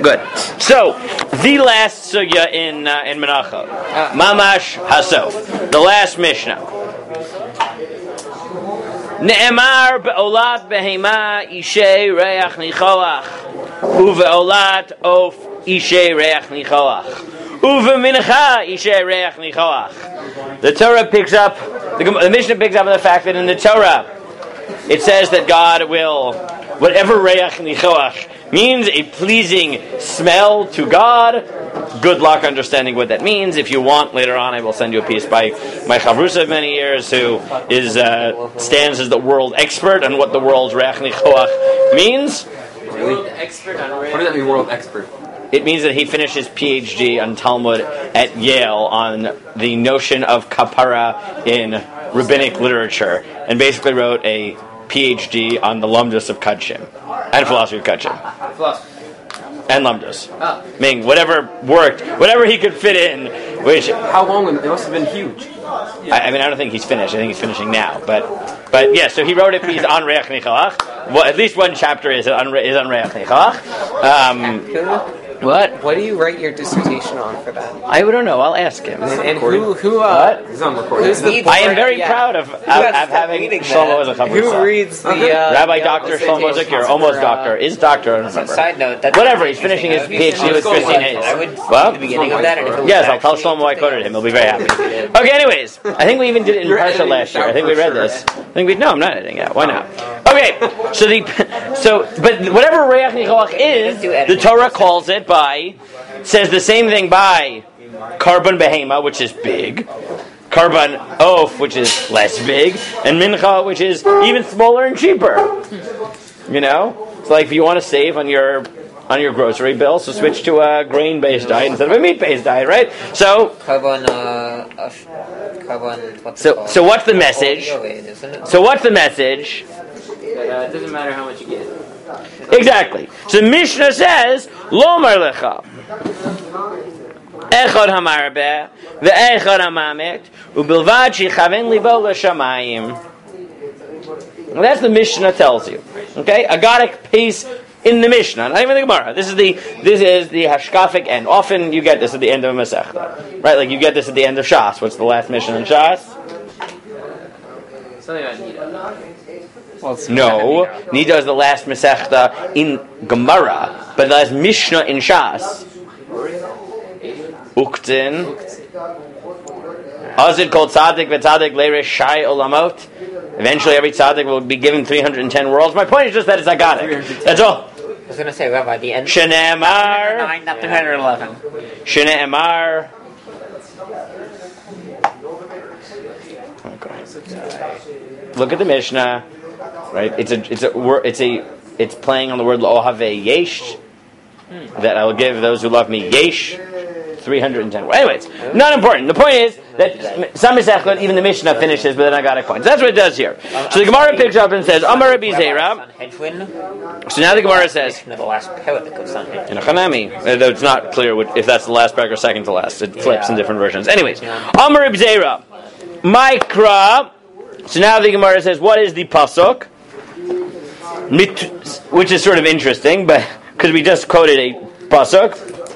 Good. So, the last sugya in Menachot, Mamash Hasof, the last Mishnah. Ne'emar be'olat behema ishe reach nichoach, uve'olat of ishe reach nichoach, uve'mincha ishe reach nichoach. The Torah picks up, the Mishnah picks up on the fact that in the Torah, it says that God will, whatever reach nichoach means, a pleasing smell to God. Good luck understanding what that means. If you want, later on I will send you a piece by my chavrusa of many years, who is stands as the world expert on what the world's reach nichoach means. Really? Expert on what does that mean, world expert? It means that he finished his PhD on Talmud at Yale on the notion of kapara in rabbinic literature, and basically wrote a PhD on the lumdus of Kudshim and philosophy of Kudshim. Philosophy. And lumdus. Meaning whatever worked, whatever he could fit in. Which, how long? It must have been huge. I don't think he's finished. I think he's finishing now. But yeah. So he wrote a piece on reach nichoach. Well, at least one chapter is on reich nichoach. What? What do you write your dissertation on for that? I don't know. I'll ask him. And who what? He's on recording. I am very proud of having Shlomo as a chavrusa. Who reads the Rabbi Dr. Shlomo Zikir, almost doctor, is doctor. I don't remember. Side note, whatever. He's finishing his PhD with Christine Hayes. I would Well, the beginning of that. And if it was yes, I'll tell Shlomo I quoted him. He'll be very happy. Okay. Anyways, I think we even did it in Parsha last year. I think we read this. No, I'm not editing it. Why not? Okay. But whatever reach nichoach is, the Torah calls it by. Says the same thing by Karban Behema, which is big, Karban Oaf, which is less big, and Mincha, which is even smaller and cheaper. You know, it's like if you want to save on your grocery bill, so switch to a grain-based diet instead of a meat-based diet, right? So, so what's the message? So what's the message? It doesn't matter how much you get. Exactly. So Mishnah says, Lo Marlecha. Echad Hamarbeh, Ve'echad Hamamet, Ubilvad Shichaven Libo L'Shamayim. That's the Mishnah tells you. Okay? Agadic piece in the Mishnah, not even the Gemara. This is the hashkafic end. Often you get this at the end of a Masechta. Right? Like you get this at the end of Shas. What's the last Mishnah in Shas? Something about Nida. Well, no, Nida is the last Masechta in Gemara, but the last Mishnah in Shas. Uktin. Azid called Tzaddik v'Tzaddik le'resh shai olamot. Eventually, every tzaddik will be given 310 worlds. My point is just that it's agadic. That's all. I was going to say, Rabbi, the end. Shne'emar. 9, not 311. Shne'emar. Look at the Mishnah. Right, it's playing on the word Lo'ohaveh Yesh, that I will give those who love me Yesh 310. Anyways, not important. The point is that some Masechot, even the Mishnah finishes with an agadic point. So that's what it does here. So the Gemara picks up and says, Amar Rabbi Zera. So now the Gemara says, the last parak that goes on in a Chanami, though it's not clear if that's the last parak or second to last. It flips in different versions. Anyways, Amar Rabbi Zera, Mikra. So now the Gemara says, what is the pasuk? Which is sort of interesting, but because we just quoted a pasuk.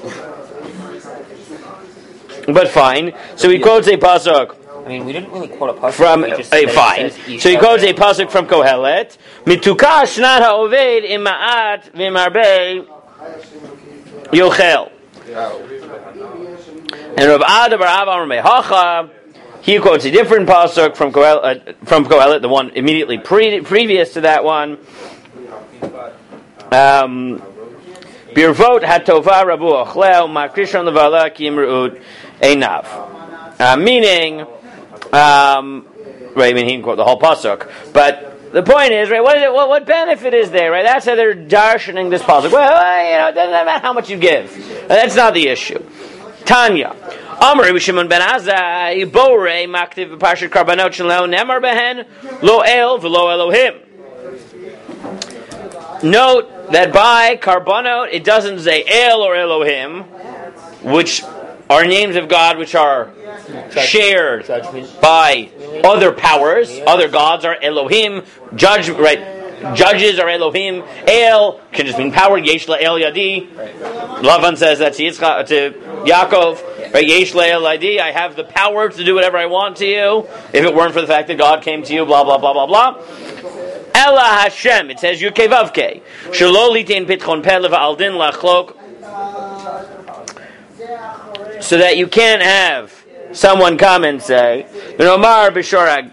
But fine. So he quotes a pasuk. I mean, we didn't really quote a pasuk from fine. So he quotes a pasuk from Kohelet. Mituka shnat ha'oved ima'at v'marbei yochel. And Rav Ada bar Abba Amar Mehacha. He quotes a different pasuk from Kohelet, the one immediately previous to that one. Birvot hatova rabu achleu makrishon levala kimruut einav. Meaning, right? I mean, he can quote the whole pasuk, but the point is, right? What benefit is there, right? That's how they're darshaning this pasuk. Well, it doesn't matter how much you give. That's not the issue. Tanya. Amar Rabbi Shimon ben Azai Borei Maktiv Parshat Karbanot Shelo Nemar Behen Lo El V'Lo Elohim. Note that by Karbanot it doesn't say El or Elohim, which are names of God which are shared by other powers. Other gods are Elohim, judgment, right? judges are Elohim. El can just mean power. Yesh el yadi. Lavan says that to Yaakov. Right? Yesh el yadi. I have the power to do whatever I want to you. If it weren't for the fact that God came to you, blah blah blah blah blah. Ella Hashem. It says Yud Kei Vav Kei. Shelo litin pitchon peh leVa'aldin lachlok. So that you can't have someone come and say, "V'nomar b'shor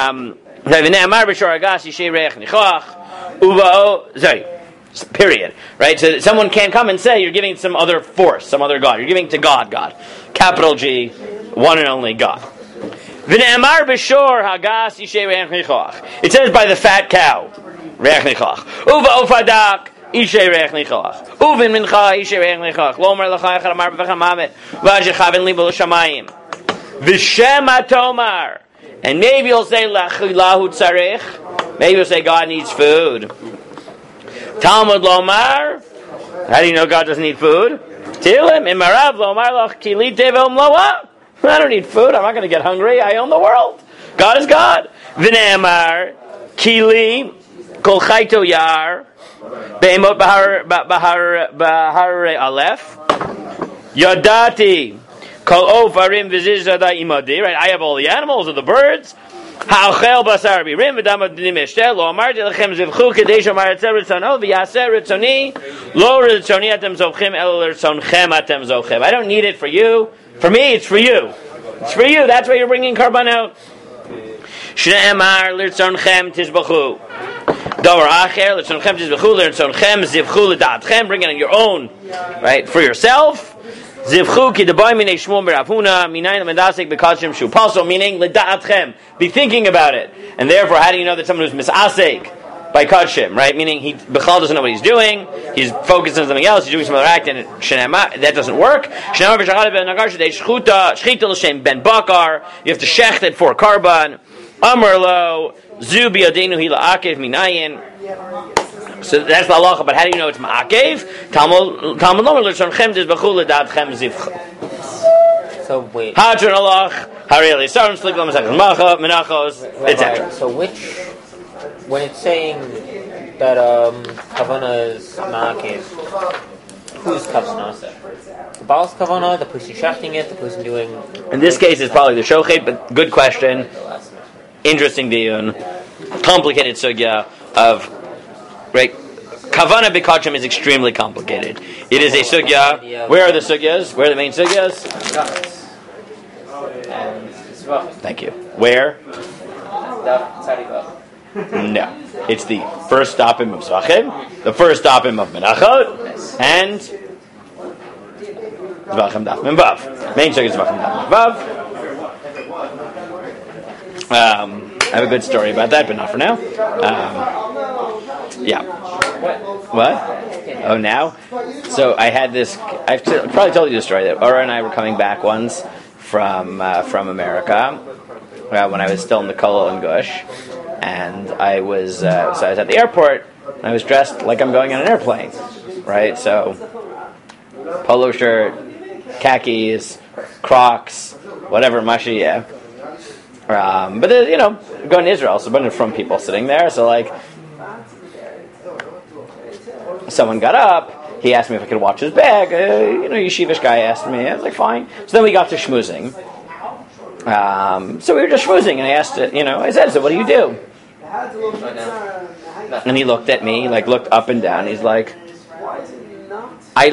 agas yishei reach nichoach uva'o." Sorry, period. Right. So someone can't come and say you're giving some other force, some other God. You're giving to God, capital G, one and only God. V'ne'amar b'shor hagas yishei reach nichoach. It says by the fat cow, reach nichoach uva'o fadak. Ishe reich nichoach. Uvin mincha ishe reich nichoach. Lomer l'cha echad amar b'vechem amet. V'ajechavin li b'lo shamayim. V'shem atomar. And maybe you'll say lahu tzarech. Maybe you'll say God needs food. Talmud lomar. How do you know God doesn't need food? Tilim imarav lomar lach kili tevom loa. I don't need food. I'm not going to get hungry. I own the world. God is God. V'ne'amar kili kol chayto yar. Be'emot bahar alef Yadati Kol of arim v'zizada imadi. Right, I have all the animals or the birds. Ha'ochel basar birim v'damad nimeshtel lo amarti lechem zivchu kedei shomar etzer ritzano v'yaser ritzoni lo ritzoni atem zovchem el ritzonchem atem zovchem. I don't need it for you. For me, it's for you. It's for you. That's why you're bringing carbon out. Shne'emar lirtzonchem tizbachu. Davar acher lirtzonchem tizbachu lirtzonchem zivchu l'datchem. Bring it on your own, right, for yourself. Zivchu ki debay minei shmum b'ravhuna minayin l'mendasek b'kashim shu paso, meaning l'datchem. Be thinking about it, and therefore, how do you know that someone who's misasek by kashim, right? Meaning he b'chal doesn't know what he's doing. He's focused on something else. He's doing some other act, and that doesn't work. Ben bakar. You have to shecht it for carbon. Amar lo zubi adenu hila akev minayin. So that's the halacha. But how do you know it's ma'akev? Talmud lomer l'shonchem tizbachu l'datchem zivchu. So wait. Hadron alach hareli sarim slik l'masachos macha menachos etc. So which, when it's saying that kavana is ma'akev, whose kavana? The Baal's kavana, the person shachting it, the person doing. In this case, it's probably the shochet. But good question. Interesting diyun. Complicated sugya of. Right, kavana b'kachim is extremely complicated. It is a sugya. Where are the sugyas? Where are the main sugyas? Thank you. Where? No, it's the first stopim of Zvachim, the first stopim of Menachot, and Zvachim Daf Mem Vav. Main sugya is Zvachim Daf Mem Vav. I have a good story about that, but not for now. Yeah. What? Oh, now? So I had this. I've probably told you the story that Ora and I were coming back once from America when I was still in the Kolo and Gush, and I was so I was at the airport and I was dressed like I'm going on an airplane, right? So polo shirt, khakis, Crocs, whatever mashiyah. But going to Israel, so a bunch of from people sitting there, so like. Someone got up. He asked me if I could watch his bag. Yeshivish guy asked me. I was like, fine. So then we got to schmoozing. So we were just schmoozing, and I asked it. I said, "So what do you do?" And he looked at me, looked up and down. He's like, I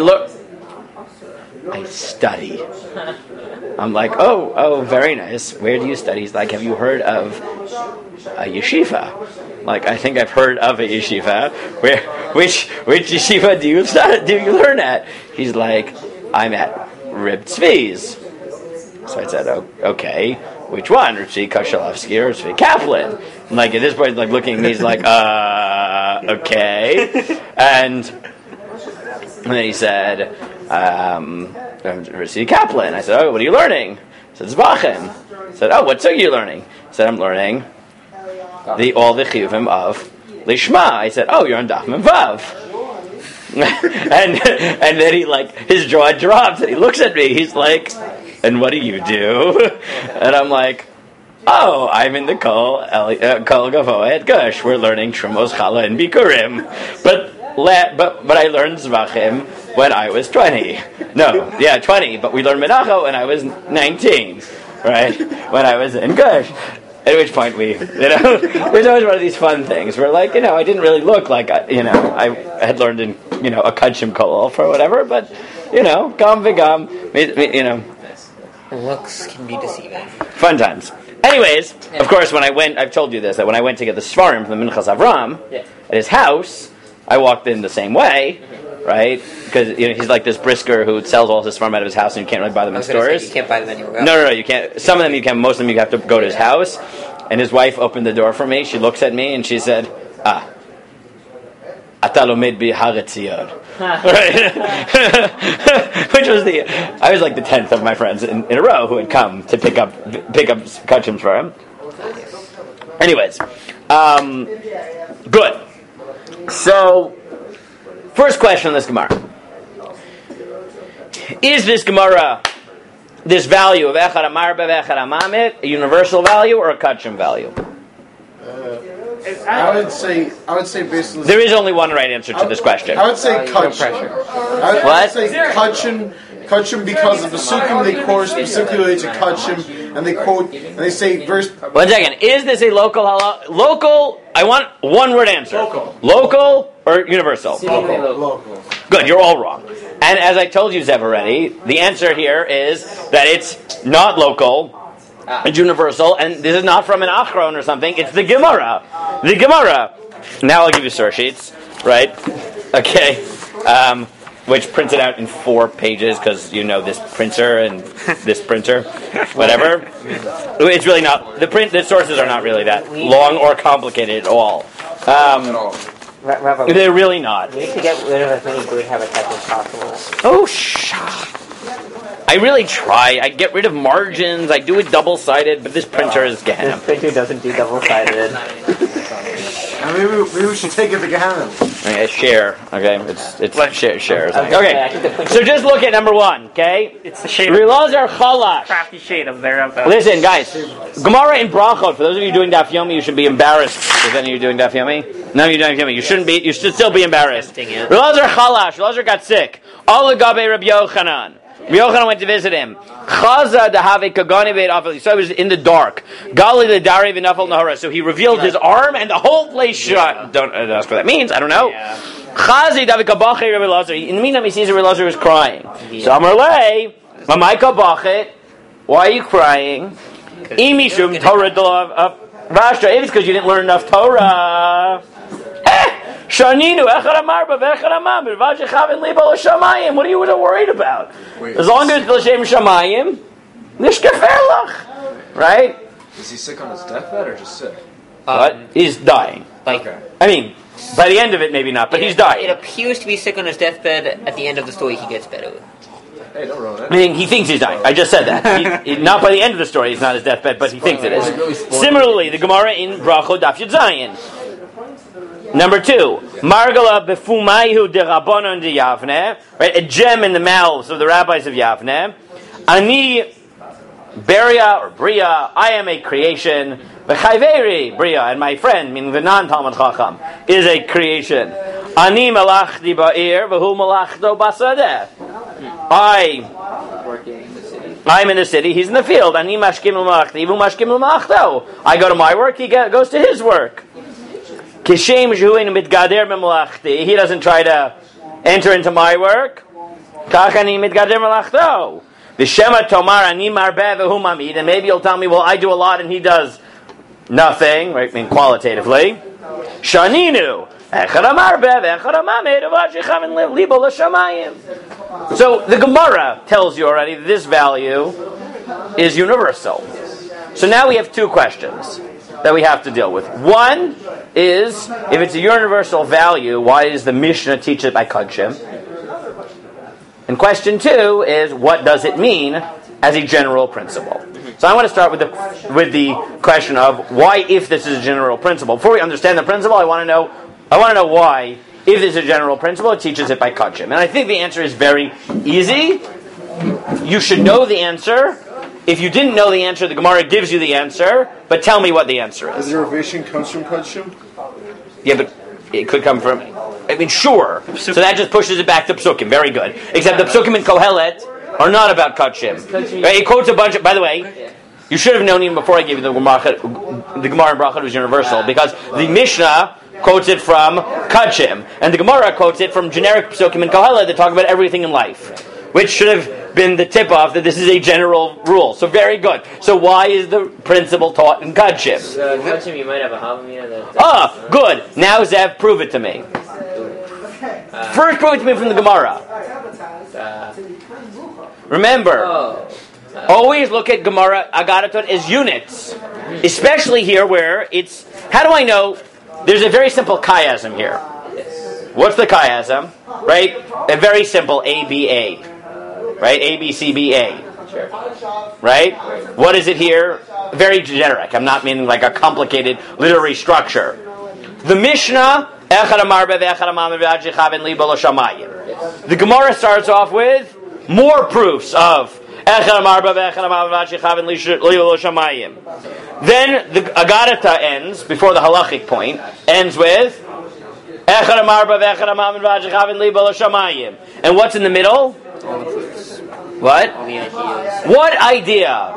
study. I'm like, oh, very nice. Where do you study? He's like, have you heard of a yeshiva? Like, I think I've heard of a yeshiva. Which yeshiva do you learn at? He's like, I'm at Reb Tzvi's. So I said, okay, which one? Reb Tzvi Kashalovsky or Reb Tzvi Kaplan? And at this point, looking at me, he's like, okay. And then he said, Reb Tzvi Kaplan. I said, what are you learning? He said, Zvachim. I said, what are you learning? I said, I'm learning all the chiyuvim of Lishma. I said, you're on Daf Mem Vav. and then he his jaw drops and he looks at me. He's like, and what do you do? And I'm like, Oh, I'm in the Kol Gavoed Gush. We're learning Trumos Chala and Bikurim. But I learned Zvachim when I was 20. No, 20. But we learned Menacho when I was 19. Right? When I was in Gush. At which point there's always one of these fun things where, like, I didn't really look like, I had learned in, a Kudshim Kolol for whatever, but, Gam Vigam, Looks can be deceiving. Fun times. Anyways, of course, when I went, I've told you this, that when I went to get the Svarim from the Minchas Avram, at his house, I walked in the same way, right? Because he's like this brisker who sells all his Svarim out of his house, and you can't really buy them in stores. You can't buy them anywhere else. No, you can't. Some of them you can. Most of them you have to go to his house. And his wife opened the door for me. She looks at me and she said, Atalomid bi Haretzion. Right? Which was I was like the 10th of my friends in a row who had come to pick up Kachim for him. Anyways, good. So, first question on this Gemara. Is this Gemara, this value of Echad Amar Be'Echad Amamit, a universal value or a Kachim value? I would say based on there is only one right answer to this question. I would say Kachim. I would say Kachim because of the Sukkim they quote specifically to Kachim, and they quote and they say verse. 1 second. Is this a local halal? Local. I want one word answer. Local or universal? Local. Good. You're all wrong. And as I told you, Zev, already, the answer here is that it's not local. It's universal, and this is not from an Achron or something. It's the Gemara. The Gemara. Now I'll give you source sheets, right? Okay. Which printed out in 4 pages because this printer and this printer, whatever. It's really not the sources are not really that long or complicated at all. Rabbi, They're really not. We need to get rid of as many good habitats as possible. Oh, I really try. I get rid of margins. I do it double-sided, but this printer is Gehenna. This printer doesn't do double-sided. Maybe we should take it to Gehenna. Okay, share. Okay, it's shares. Okay. Okay, so just look at number 1. Okay, It's the shade Rilazar Chalash. crafty shade of their Listen, guys. Gemara in Brachot. For those of you doing Daf Yomi, you should be embarrassed. Is any of you doing Daf Yomi? None of you doing Daf Yomi. You shouldn't be. You should still be embarrassed. Rilazar Chalash. Rilazar got sick. All Gabe Rabbi Yochanan. Rabbi Yochanan went to visit him. Chaza dehave kagani beit afel. So he was in the dark. Gali ledari v'nafel nahara. So he revealed his arm and the whole place shut. Don't ask what that means. I don't know. Chazi dehave kabache Rabbi Lazar. In the meantime, he sees Rabbi Lazar was crying. So Amar lei, mamai kabachet. Why are you crying? Imishum Torah of Vashta. It's because you didn't learn enough Torah. Shaninu echad amar b'echad amam b'vajechavin libal shamayim. What are you worried about? As long as it's l'shem shamayim, nishkaferlach, right? Is he sick on his deathbed or just sick? But he's dying. Okay. I mean, by the end of it, maybe not, but he's dying. It appears to be sick on his deathbed. At the end of the story, he gets better. Hey, don't ruin it. I mean, he thinks he's dying. I just said that. Not by the end of the story, he's not his deathbed, but he thinks it is. Similarly, the Gemara in Brachot Daf Yud Zayin. Number 2, Margala befumayhu de Rabbanon de Yavne, right? A gem in the mouths of the rabbis of Yavne. Ani Beria or Bria, I am a creation. V'chayveri Bria, and my friend, meaning the non-Talmud Chacham, is a creation. Ani malachdi ba'ir v'hu malachdo basadeh. I'm in the city, he's in the field. Ani mashkim l'malachdi v'hu mashkim l'malachdo. I go to my work, he goes to his work. He doesn't try to enter into my work. And maybe you'll tell me, well, I do a lot and he does nothing, right? I mean, qualitatively. Shaninu. So the Gemara tells you already that this value is universal. So now we have 2 questions that we have to deal with. One is, if it's a universal value, why does the Mishnah teach it by Kodshim? And question 2 is, what does it mean as a general principle? So I want to start with the question of why, if this is a general principle. Before we understand the principle, I want to know why, if this is a general principle, it teaches it by Kodshim. And I think the answer is very easy. You should know the answer, if you didn't know the answer, the Gemara gives you the answer, but tell me what the answer The is. derivation comes from Kachim? Yeah, but it could come from, I mean, sure. So that just pushes it back to Psukim. Very good. Except the Psukim in Kohelet are not about Kachim. Right? It quotes a bunch of, by the way, you should have known even before I gave you the Gemara in Brachot was universal, because the Mishnah quotes it from Kachim, and the Gemara quotes it from generic Psukim in Kohelet that talk about everything in life, which should have been the tip-off that this is a general rule. So very good. So why is the principle taught in Kachim? Kachim, you might have a Havamina. Good. Now Zev, prove it to me. First prove it to me from the Gemara. Remember, always look at Gemara Agadatot as units. Especially here where it's, how do I know? There's a very simple chiasm here. What's the chiasm? Right? A very simple ABA. Right? ABCBA. Right? What is it here? Very generic. I'm not meaning like a complicated literary structure. The Mishnah, the Gemara starts off with more proofs of then the Agadata ends, before the halachic point, ends with and what's in the middle? What? What idea?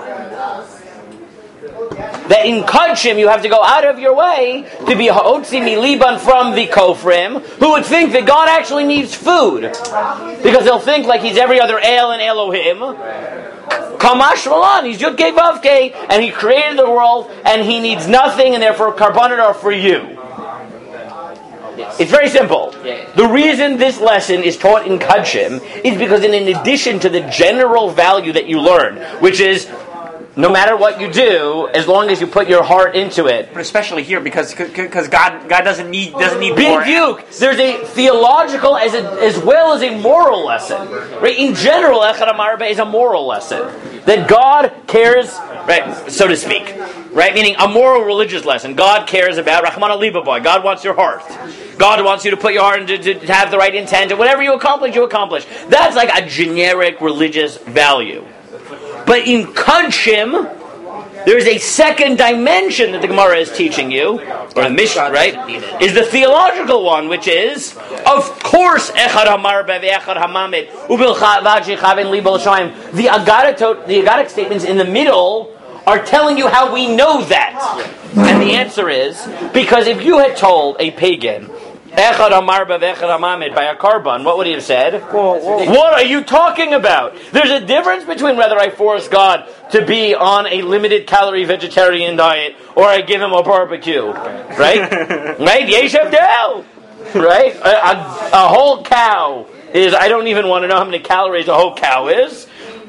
That in Kachim you have to go out of your way to be ha'otzi miliban from the kofrim, who would think that God actually needs food, because they'll think like he's every other El and Elohim. Kamash Malan, he's Yud Kei Vav Kei, and he created the world, and he needs nothing, and therefore karbanon are for you. It's very simple. The reason this lesson is taught in Kachim is because in addition to the general value that you learn, which is no matter what you do, as long as you put your heart into it. But especially here, because God doesn't need more. Biduk. There's a theological as well as a moral lesson. Right? In general, Echad HaMarba is a moral lesson that God cares, right, so to speak. Right? Meaning a moral religious lesson. God cares about Rahman al-Libaboy. God wants your heart. God wants you to put your heart into to have the right intent, and whatever you accomplish. That's like a generic religious value. But in Kachim, there is a second dimension that the Gemara is teaching you, or the Mishnah, right? Is the theological one, which is, of course, Echad HaMarba ve'Echad HaMamed u'bilcha v'adshechavin li b'l'shamayim. The Agadic statements in the middle are telling you how we know that. And the answer is, because if you had told a pagan, Echad HaMarba ve'Echad HaMamed by a carbon, what would he have said? What are you talking about? There's a difference between whether I force God to be on a limited calorie vegetarian diet or I give him a barbecue. Right? Right? Yesh Abdel! Right? A whole cow is, I don't even want to know how many calories a whole cow is.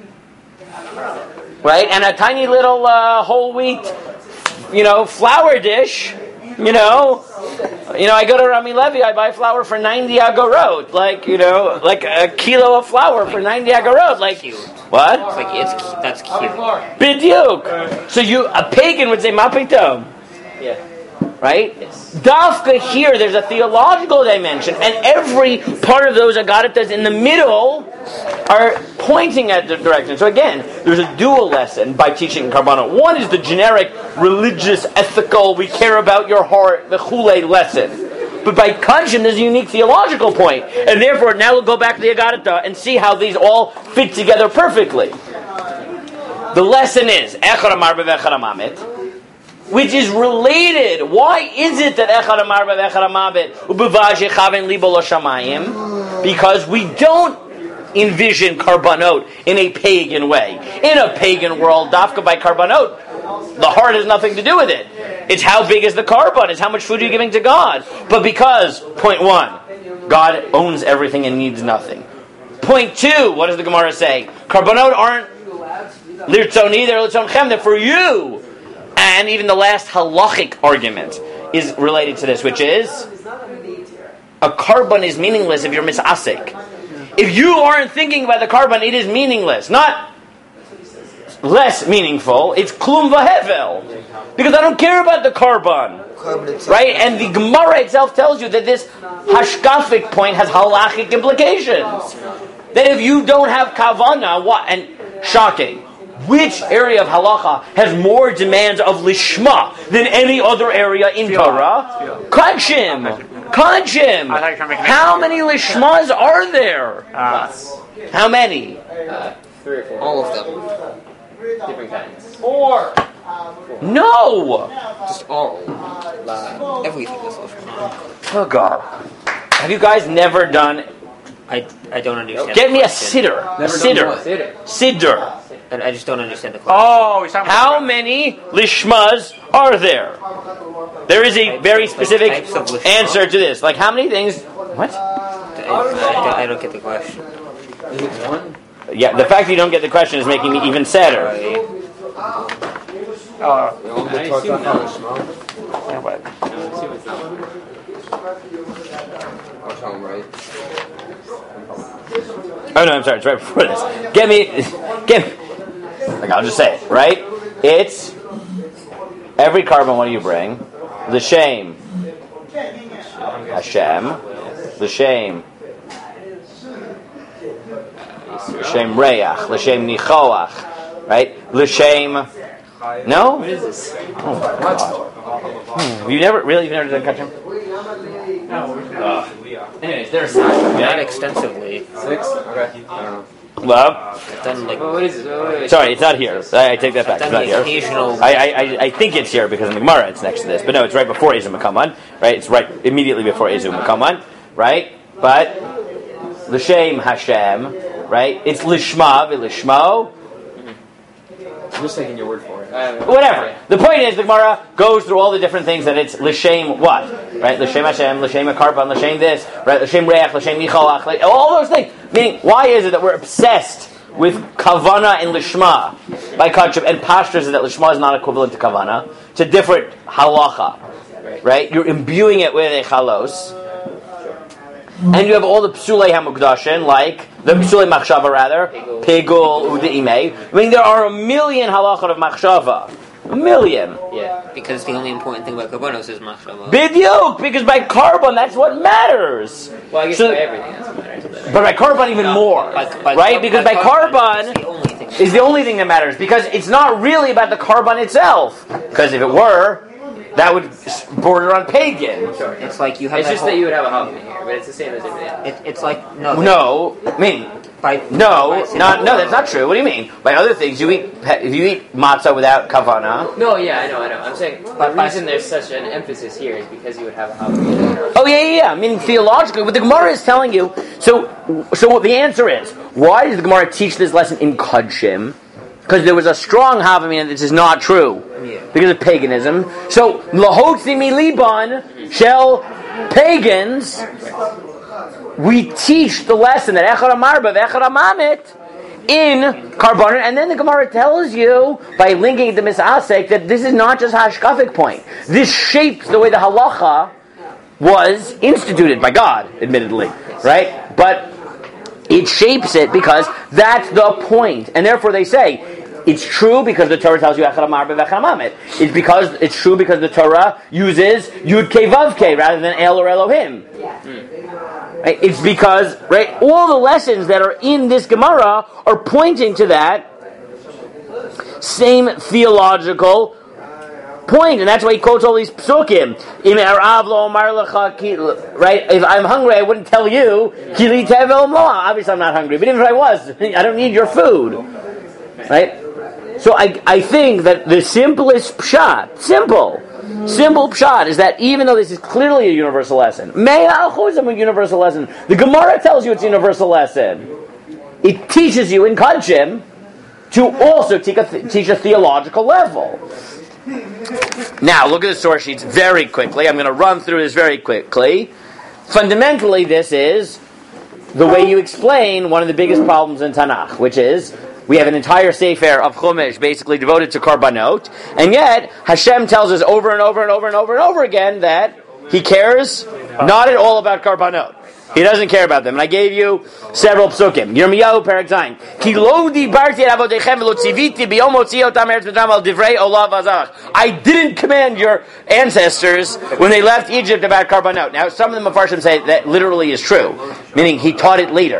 Right? And a tiny little whole wheat, flour dish, I go to Rami Levi, I buy flour for 90 agorot. Like a kilo of flour for 90 agorot. Like, what? That's cute. Bidyuk. So a pagan would say, Mapitom. Yeah. Right? Yes. Dafka here, there's a theological dimension, and every part of those Agadatas in the middle are pointing at the direction. So again, there's a dual lesson by teaching Karbanon. One is the generic religious, ethical, we care about your heart, the Chulei lesson. But by Kachim, there's a unique theological point. And therefore, now we'll go back to the Agadata and see how these all fit together perfectly. The lesson is, Echad HaMarba ve'Echad HaMamed, which is related. Why is it that Echad HaMarba ve'Echad HaMamed u'bevajechavin libo l'shamayim? Because we don't envision karbanot in a pagan way. In a pagan world, dafka by karbanot, the heart has nothing to do with it. It's how big is the karban, it's how much food you're giving to God. But because, point one, God owns everything and needs nothing. Point two, what does the Gemara say? Karbanot aren't lirtzoni, they're litzonchem, they're for you. And even the last halachic argument is related to this, which is a karban is meaningless if you're misasik. If you aren't thinking about the karban, it is meaningless. Not less meaningful. It's klum vahevel. Because I don't care about the karban. Right? And the Gemara itself tells you that this hashkafic point has halachic implications. That if you don't have kavana, what? And shocking. which area of halacha has more demands of lishma than any other area in Torah? Kachim. How many lishmas are there? How many? 3 or 4. All of them. Different kinds. 4. No. Just all. Everything is lishma. Oh God. Have you guys never done? I don't understand. Get me a question. siddur. Siddur. And I just don't understand the question. Oh, he's talking How many lishmas are there? There is a very specific types of lishma? answer to this. Like how many things? What? I don't get the question. Is it 1? Yeah, the fact that you don't get the question is making me even sadder. I assume not. Yeah, what? I assume it's not 1. Oh no, I'm sorry. It's right before this. Get me. Like I'll just say it. Right? It's every carbon. What do you bring? L'shem Hashem. L'shem Reach. L'shem Nichoach. Right? L'shem. No. What is this? Oh my God. You've never done kachim? Anyways, there's Not extensively. 6? Okay. I don't know. well. I've done like What is this? Wait. Sorry, it's not here. I take that back. It's I've done not the here. occasional. I think it's here because in the Gemara it's next to this, but no, it's right before Ezum Makaman, right? It's right immediately before Ezum Makaman, right? But L'shem Hashem, right? It's Lishma v'Lishmo. I'm just taking your word for it. Whatever. The point is, the Gemara goes through all the different things that it's L'shem what? Right? L'shem Hashem, L'shem Akarban, L'shem this, right? L'shem Reach, L'shem Nicholach, like, all those things. Meaning, why is it that we're obsessed with Kavana and Lishma by Kachim, and postures that Lishma is not equivalent to Kavana? It's a different halacha. Right? You're imbuing it with a chalos. And you have all the psulei hamukdashin, like the psulei machshava, rather pigul udeimei. I mean, there are a million halachot of machshava, a million. Yeah. Because the only important thing about Karbanos is machshava. Bidyuk, because by carbon, that's what matters. Well, I guess So- by everything that's what matters. But by carbon, even more, right? Because by carbon it's the only thing. is the only thing that matters. Because it's not really about the carbon itself. Because if it were, that would border on pagan. It's like you have. It's that just whole, that you would have a holiday here, but it's the same as everything. It's like no. No, I mean. By, No, by no, that's not true. What do you mean? By other things, if you eat matzah without kavana. No, yeah, I know. I'm saying the But- reason there's such an emphasis here is because you would have a holiday. Oh yeah. I mean, theologically, what the Gemara is telling you. So the answer is, why does the Gemara teach this lesson in Kudshim? Because there was a strong havamina that this is not true because of paganism. So lahotzi mi liban shall pagans. We teach the lesson that echad amarba v'echad amamit in Karbanon, and then the Gemara tells you by linking it to Misasek that this is not just a hashkafic point. This shapes the way the halacha was instituted by God, admittedly, right? But it shapes it because that's the point, and therefore they say it's true because the Torah tells you echad amarba v'echad amamit. It's true because the Torah uses Yud Kei Vav Kei rather than El or Elohim. Right? It's because, right, all the lessons that are in this Gemara are pointing to that same theological point, and that's why he quotes all these psukim. Right? If I'm hungry, I wouldn't tell you. Obviously, I'm not hungry, but even if I was, I don't need your food. Right? So I think that the simplest pshat, simple pshat is that even though this is clearly a universal lesson, a universal lesson, the Gemara tells you it's a universal lesson. It teaches you in Kachim to also teach a theological level. Now, look at the source sheets very quickly. I'm going to run through this very quickly. Fundamentally, this is the way you explain one of the biggest problems in Tanakh, which is we have an entire sefer of Chumash basically devoted to Karbanot, and yet Hashem tells us over and over and over and over and over again that He cares not at all about Karbanot. He doesn't care about them. And I gave you several psukim. Yirmiyahu Perek Zayin. Ki lo dibarti el avodechem v'lo tziviti biyom hotzi otam eretz mitzrayim al divrei olav azach. I didn't command your ancestors when they left Egypt about Karbanot. Now, some of the Mefarshim say that literally is true, meaning he taught it later.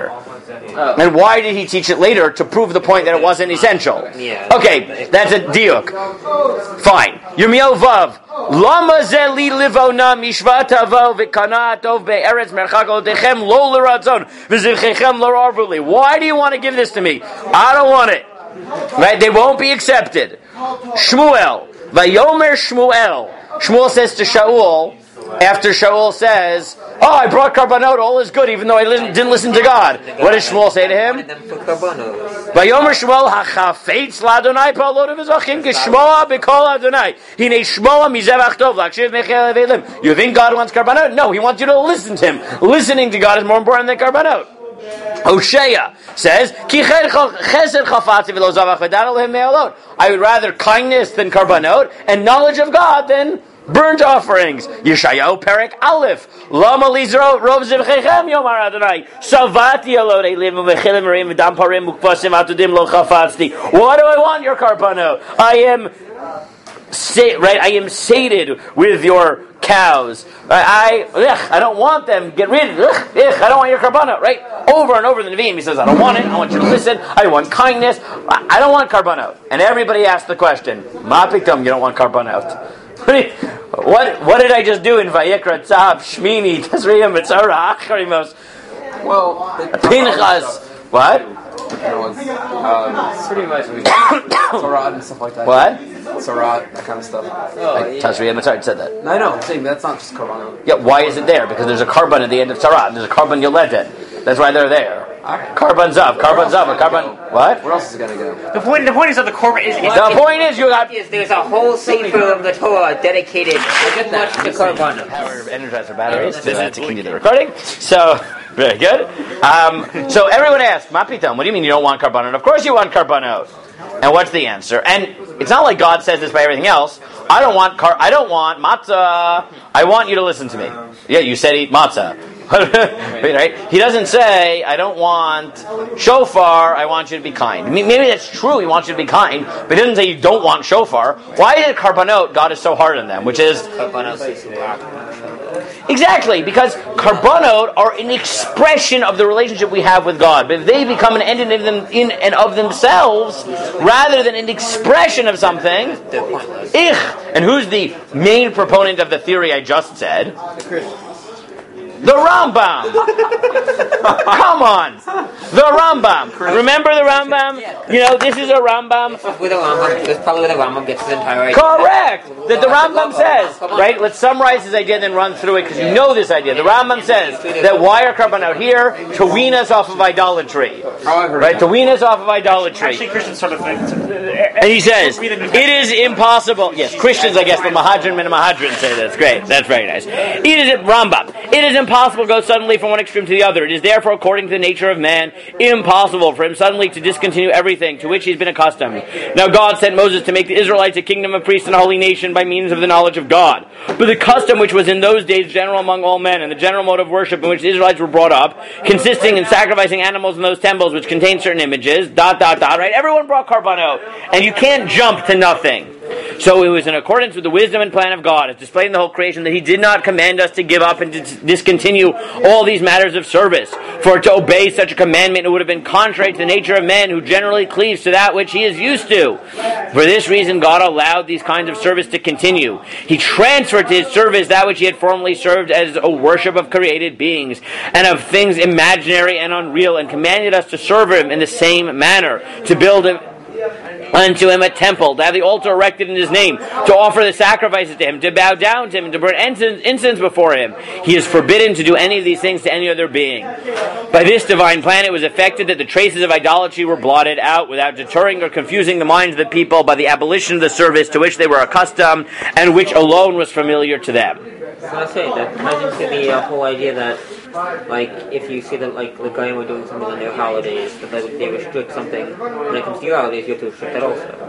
And why did he teach it later? To prove the point that it wasn't essential. Yeah. Okay, that's a diuk. Fine. Yirmiyahu Vav. Lama ze li livona mishvat avo v'kana tov be'eretz merchak odechem lo l'ratzon v'zivchechem lo arvuli. Why do you want to give this to me? I don't want it. Right? They won't be accepted. Shmuel. Vayomer Shmuel. Shmuel says to Shaul, after Shaul says, "Oh, I brought karbanot, all is good, even though I didn't listen to God." What does Shmuel say to him? Vayomer Shmuel hachafetz ladonai pa'alot v'zochim k'shmoa b'kol Adonai. Hine shmoa mizevach tov l'akshiv mechel avelim. You think God wants karbanot? No, He wants you to listen to Him. Listening to God is more important than karbanot. Hosea says, Ki chesed chafatzi v'lo zavach v'dar Elohim me'alot. I would rather kindness than karbanot and knowledge of God than burnt offerings. Yeshayahu Perek Aleph. Lama lizro rov zivchechem yomar Adonai. Savati alot elim v'chilim marim v'dam parim mukvasim atudim lo chafatzti. Why do I want your karbanot? I am sated with your cows. I don't want them. Get rid of it. I don't want your karbanot. Right? Over and over the Nevi'im, he says, I don't want it. I want you to listen. I want kindness. I don't want karbanot. And everybody asks the question, Ma pikdom, you don't want karbanot. What did I just do in Vayikra, Tzab, Shmini, Tazriyah, Mitzara, Acharimos? Well, Pinchas. What? Pretty much Torah and stuff like that. What? Torah, that kind of stuff. Tazriyah, Mitzara said that. I know, I'm saying that's not just Korban. Yeah, why is it there? Because there's a carbon at the end of Torah. There's a carbon Yoledet. That's why they're there. Carbon Zav, carbon Zav, or carbon... What? Where else is it going to go? The point is that the korban is... The point is you got... There's a whole sefer of the Torah dedicated pretty much to karbanos. Power energizer batteries to continue the recording. So, very good. So everyone asks, Ma pitom, what do you mean you don't want karbanot? Of course you want karbanot. And what's the answer? And it's not like God says this by everything else. I don't want matzah. I want you to listen to me. Yeah, you said eat matzah. Right? He doesn't say, I don't want shofar, I want you to be kind. Maybe that's true, He wants you to be kind, but He doesn't say you don't want shofar. Why is it karbanot, God is so hard on them? Which is... Exactly, because karbanot are an expression of the relationship we have with God. But if they become an end in and of themselves, rather than an expression of something, and who's the main proponent of the theory I just said? The Rambam. Come on. The Rambam. Remember the Rambam? You know, this is a Rambam. This is probably where the Rambam gets his entire idea. Correct. That the Rambam says, right? Let's summarize his idea and then run through it because you know this idea. The Rambam says that why are karbanot here? To wean us off of idolatry. Right? To wean us off of idolatry. Actually, Christians sort of think... And he says, it is impossible. Yes, Christians, I guess, the Mahadran and Mahadran say that's great. That's very nice. It is Rambam. It is impossible to go suddenly from one extreme to the other. It is therefore, according to the nature of man, impossible for him suddenly to discontinue everything to which he's been accustomed. Now God sent Moses to make the Israelites a kingdom of priests and a holy nation by means of the knowledge of God. But the custom which was in those days general among all men, and the general mode of worship in which the Israelites were brought up, consisting in sacrificing animals in those temples which contained certain images, right? Everyone brought karbanot, and you can't jump to nothing. So it was in accordance with the wisdom and plan of God, as displayed in the whole creation, that He did not command us to give up and to discontinue all these matters of service. For to obey such a commandment, it would have been contrary to the nature of man, who generally cleaves to that which he is used to. For this reason, God allowed these kinds of service to continue. He transferred to His service that which He had formerly served as a worship of created beings, and of things imaginary and unreal, and commanded us to serve Him in the same manner, to build unto Him a temple, to have the altar erected in His name, to offer the sacrifices to Him, to bow down to Him, and to burn incense before Him. He is forbidden to do any of these things to any other being. By this divine plan, it was effected that the traces of idolatry were blotted out, without deterring or confusing the minds of the people by the abolition of the service to which they were accustomed, and which alone was familiar to them. So I say that imagine to the whole idea that, like, if you see that, like, the Goyim were doing something on their holidays, that they restrict something. When it comes to your holidays, you have to restrict that also.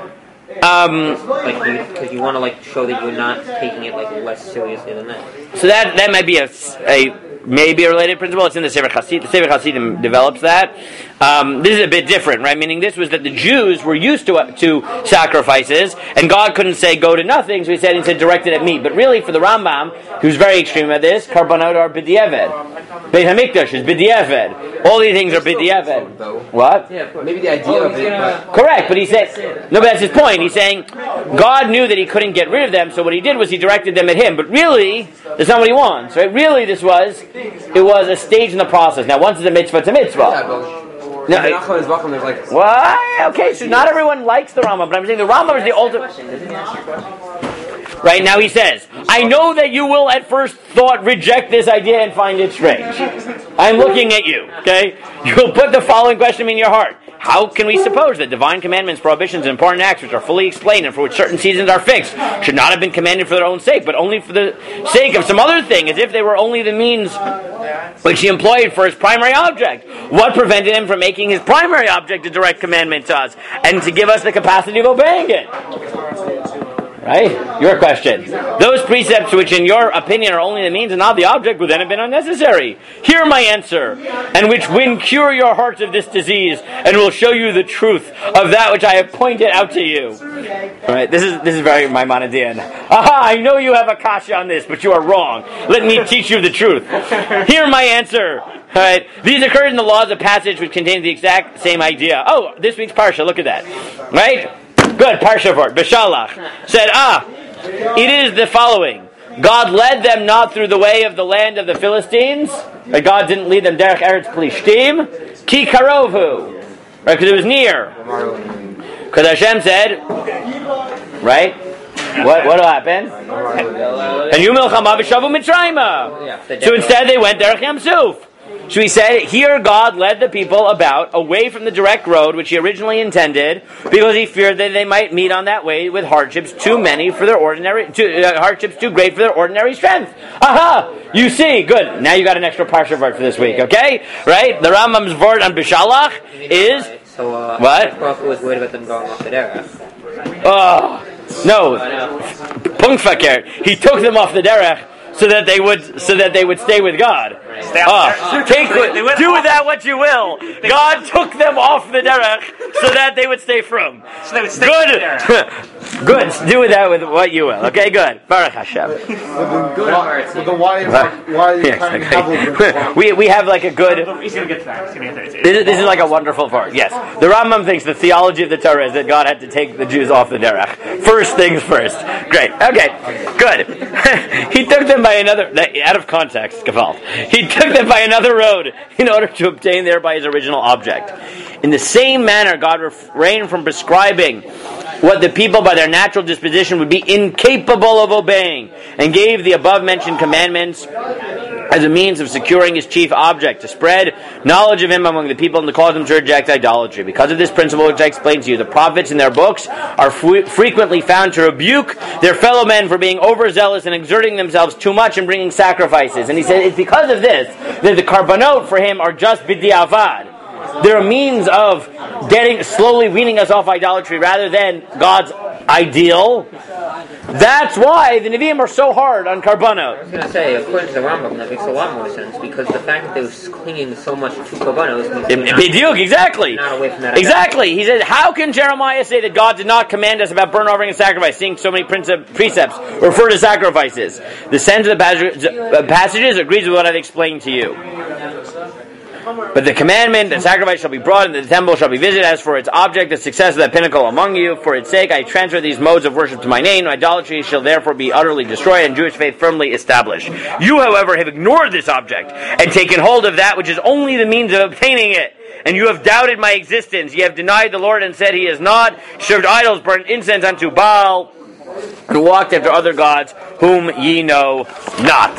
Because you want to, like, show that you're not taking it, like, less seriously than that. So that might be a may be a related principle. It's in the Sefer Chassidim. The Sefer Chassidim develops that. This is a bit different, right? Meaning this was that the Jews were used to sacrifices, and God couldn't say go to nothing, so he said directed at me. But really, for the Rambam, who's very extreme at this, Karbanot are b'diavad. Beit HaMikdash is b'diavad. All these things are b'diavad. What? Yeah, maybe the idea of it. But Correct, but he said, no, but that's his point. He's saying God knew that he couldn't get rid of them, so what he did was he directed them at him. But really, that's not what he wants, right? Really, it was a stage in the process. Now, once it's a mitzvah, it's a mitzvah. yeah, but No, Menachem is welcome. There's like what? Okay, so not everyone likes the Rambam, but I'm saying the Rambam is the ultimate. Right, now he says, I know that you will at first thought reject this idea and find it strange. I'm looking at you, okay? You will put the following question in your heart. How can we suppose that divine commandments, prohibitions, and important acts which are fully explained and for which certain seasons are fixed should not have been commanded for their own sake, but only for the sake of some other thing, as if they were only the means which he employed for his primary object? What prevented him from making his primary object a direct commandment to us and to give us the capacity of obeying it? Right? Your question. Those precepts which in your opinion are only the means and not the object would then have been unnecessary. Hear my answer, and which will cure your hearts of this disease and will show you the truth of that which I have pointed out to you. Alright, this is very Maimonidean. Aha, I know you have a kasha on this, but you are wrong. Let me teach you the truth. Hear my answer. Alright, these occurred in the laws of passage which contain the exact same idea. Oh, this week's parsha, look at that. Right? Good, Parsha Vort, Beshalach, said, it is the following. God led them not through the way of the land of the Philistines. God didn't lead them derech eretz plishtim. Ki karovu. Right, because it was near. Because Hashem said, right? What will happen? And you milchama v'shavu mitzrayma. So instead they went derech Yam Suf. So he said, here God led the people about, away from the direct road which he originally intended, because he feared that they might meet on that way with hardships too many for their hardships too great for their ordinary strength. Aha! You see, good. Now you got an extra parsha vort for this week, okay? Right? The Rambam's vort on Bishalach is what? The prophet was worried about them going off the derech. Oh no, Punkt Fakir. He took them off the derech so that they would stay with God. Do with that what you will. God took them off the derech so that they would stay from. So they would stay good. Good. Do with that with what you will. Okay, good. Baruch Hashem. We have like a good. He's going to get to that. This is like a wonderful part. Yes, the Rambam thinks the theology of the Torah is that God had to take the Jews off the derech. First things first. Great. Okay. Good. He took them by another, out of context, Gevalt. He took them by another road in order to obtain thereby his original object. In the same manner, God refrained from prescribing what the people by their natural disposition would be incapable of obeying, and gave the above-mentioned commandments as a means of securing his chief object, to spread knowledge of him among the people and to cause them to reject idolatry. Because of this principle which I explained to you, the prophets in their books are frequently found to rebuke their fellow men for being overzealous and exerting themselves too much in bringing sacrifices. And he said it's because of this that the karbanot for him are just b'diavad. They're a means of slowly weaning us off idolatry rather than God's ideal. That's why the Nevi'im are so hard on karbanot. I was going to say, according to the Rambam, that makes a lot more sense, because the fact that they were clinging so much to karbanos means exactly. Not away from that. Exactly. He said, how can Jeremiah say that God did not command us about burnt offering and sacrifice, seeing so many precepts refer to sacrifices? The sense of the passages agrees with what I've explained to you. But the commandment that sacrifice shall be brought and that the temple shall be visited, as for its object, the success of that pinnacle among you, for its sake I transfer these modes of worship to my name. Idolatry shall therefore be utterly destroyed and Jewish faith firmly established. You, however, have ignored this object and taken hold of that which is only the means of obtaining it. And you have doubted my existence. You have denied the Lord and said he is not, served idols, burnt incense unto Baal, and walked after other gods whom ye know not.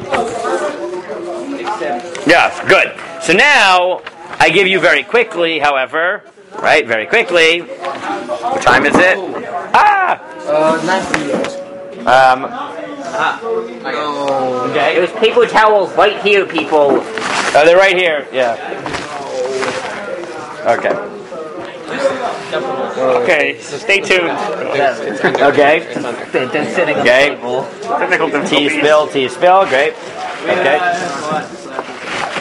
Yes, good. So now, I give you very quickly, however, right, very quickly, what time is it? 9 Okay. It was paper towels right here, people. Oh, they're right here, yeah. Okay. Okay, so stay tuned. Okay. They're sitting on the Okay. table. Technical difficulties. Tea spill, great. Okay.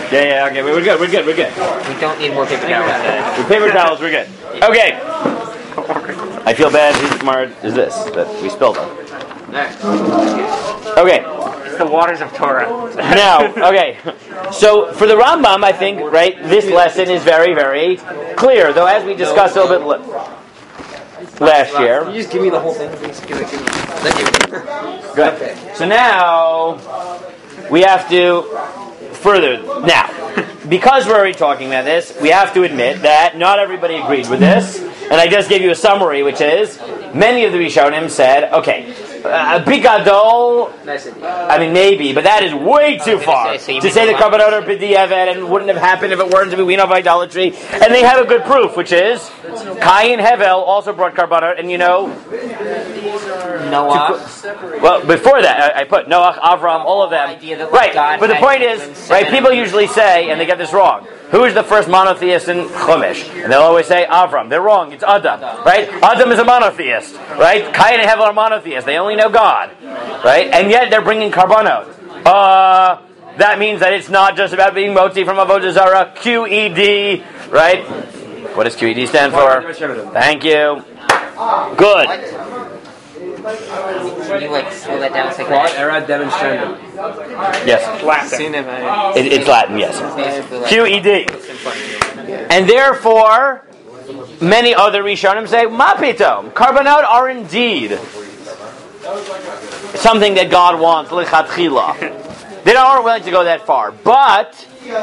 Yeah, okay, we're good. We don't need more paper towels today. With paper towels, we're good. Okay. I feel bad. Whose smart is this that we spilled on? Okay. It's the waters of Torah. Now, okay. So for the Rambam, I think, right, this lesson is very, very clear. Though, as we discussed a little bit last year. Can you just give me the whole thing, please? Thank you. Good. So now we have to further. Now, because we're already talking about this, we have to admit that not everybody agreed with this. And I just gave you a summary, which is many of the Rishonim said, okay, Bigadol, I mean maybe, but that is way too far to say the Karbanot are B'diavad and wouldn't have happened if it weren't to be weaned of idolatry. And they have a good proof, which is Cain Hevel also brought Karbanot, and you know Noah. Well, before that, I put Noach, Avram, all of them. Right, but the point is, right, people usually say, and they get this wrong, who is the first monotheist in Chumash? And they'll always say Avram. They're wrong, it's Adam, right? Adam is a monotheist, right? Cain and Hevel are monotheists, they only know God, right? And yet they're bringing Karbanot. That means that it's not just about being moti from Avodah Zarah, QED, right? What does QED stand for? Thank you. Good. Can you slow that down a second? Quad era demonstrated. Yes. It's Latin, yes. QED. And therefore, many other Rishonim say, Mapitom, Karbanot are indeed something that God wants, lichatchila. They aren't willing to go that far, but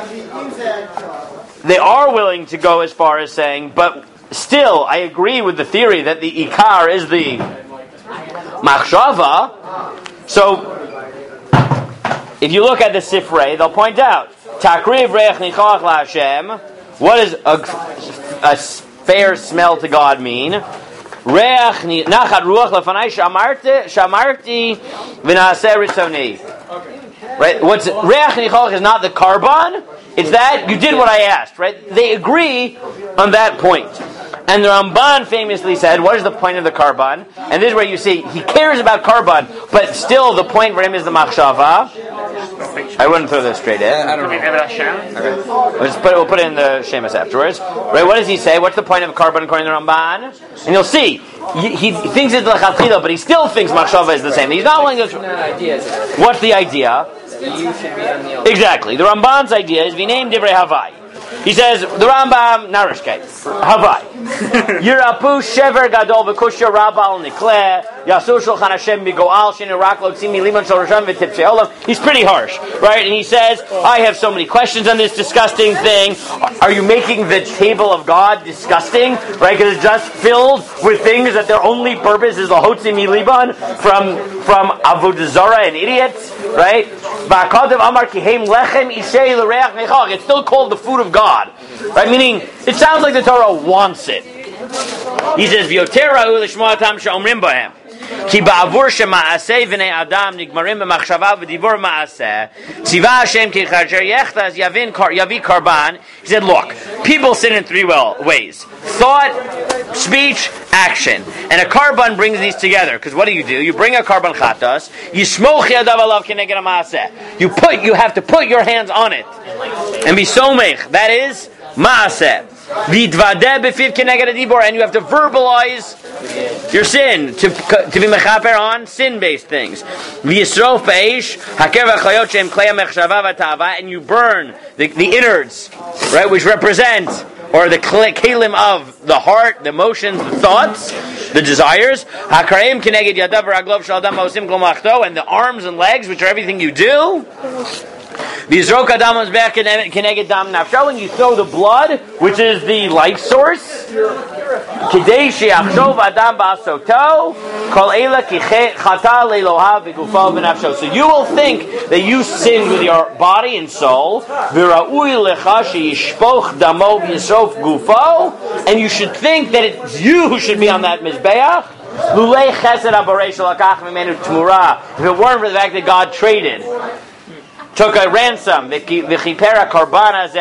they are willing to go as far as saying, but still, I agree with the theory that the Ikar is the Machshava. So, if you look at the Sifrei, they'll point out, Takriv Reach Nichach LaHashem, what does a fair smell to God mean? Reach Nachat Ruach Lefanai Shamarti V'Naaseh Ritzoni. Right? What's Reach Nichach is not the Karban, it's that you did what I asked, right? They agree on that point. And the Ramban famously said, what is the point of the Karban? And this is where you see, he cares about Karban, but still the point for him is the Machshava. I wouldn't throw this straight in. I don't know. Okay. We'll put it in the Shemus afterwards. Right? What does he say? What's the point of Karban according to the Ramban? And you'll see, he thinks it's L'chatchila, but he still thinks Machshava is the same. He's not willing to... What's the idea? You should be on the Exactly. The Ramban's idea is, we name Divrei Havai. He says, the Rambam, Narishke, Havai. Yirapu shever gadol v'kushya rabal nikleh, yasu shulchan Hashem migoal, shenu rak lo tzimi liman shol rishon v'tipsei olam. He's pretty harsh, right? And he says, I have so many questions on this disgusting thing. Are you making the table of God disgusting? Right? Because it's just filled with things that their only purpose is lahotzi mi liban from avodah zarah and idiots, right? It's still called the food of God, right? Meaning, it sounds like the Torah wants it. He says, "V'yoterahu l'shmo hatam she'omrim bahem, ki ba'avur shema'aseh v'nei adam nigmarim b'machshava v'divur ma'aseh, tziva Hashem ki chacher yechtas yavi karban." He said, "Look, people sin in three ways: thought, speech, action. And a karban brings these together. Because what do? You bring a karban chatas, yismoch yadav alav keneged ha'maaseh. You have to put your hands on it and be somech. That is maaseh. V'dvadeh b'fiv keneged hadibor, and you have to verbalize your sin to be mechaper on sin-based things. V'yisrof b'eish haker v'chayot shem klei ha'mechshava v'ta'ava, and you burn the innards, right, which represent, or the kelim of the heart, the emotions, the thoughts, the desires. Hakarayim keneged yadav v'raglov shel adam ha'osim kol malachto, and the arms and legs, which are everything you do. V'yizrok adam hazbeach keneged dam nafsho, and you throw the blood, which is the life source. Kidei she'achshov adam ba'asoto kol eila ki chata le'elohav v'gufo v'nafsho. So you will think that you sinned with your body and soul. V'ra'ui lecha she'yishpoch damo v'yisrof gufo, and you should think that it's you who should be on that mizbeach. Lulei chesed haborei shalakach v'menu t'mura. If it weren't for the fact that God took a ransom, v'chipera karban hazeh